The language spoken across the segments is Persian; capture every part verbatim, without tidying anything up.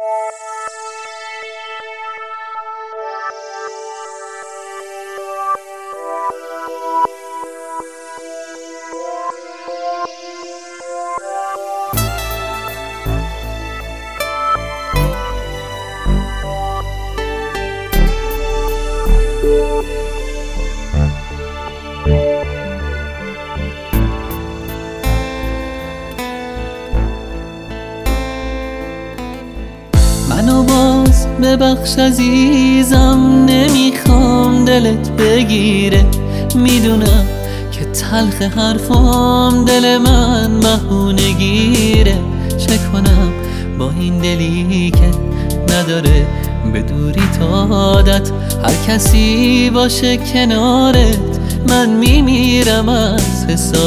منو باز ببخش عزیزم، نمیخوام دلت بگیره. میدونم که تلخ حرفام دل من بهونه گیره. چه کنم با این دلی که نداره به دوری تا عادت، هر کسی باشه کنارت من میمیرم از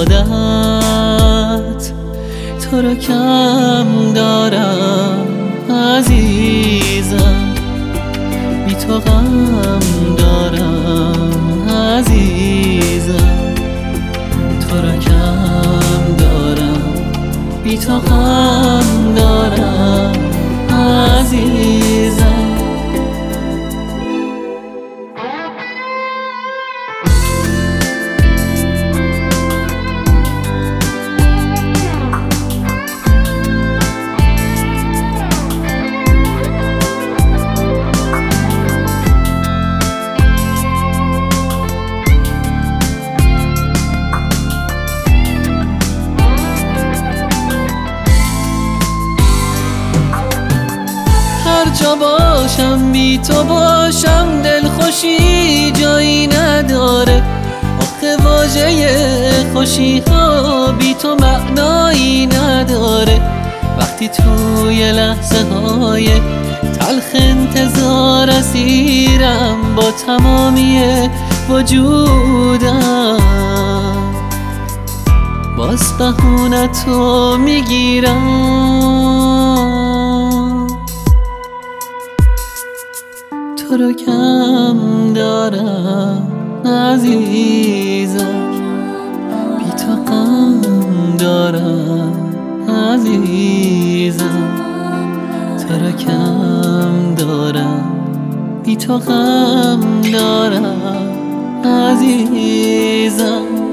حسادت. تو رو کم دارم عزیزم، بی تو غم دارم عزیزم. تو رو کم دارم، بی تو غم دارم عزیزم. جا باشم بی تو باشم دلخوشی جایی نداره. آخه واژه خوشی ها بی تو معنایی نداره. وقتی توی لحظه های تلخ انتظار اسیرم با تمامی وجودم، باز بهونتو میگیرم. تو رو کم دارم عزیزم، بی تو غم دارم عزیزم. تو رو کم دارم، بی تو غم دارم عزیزم.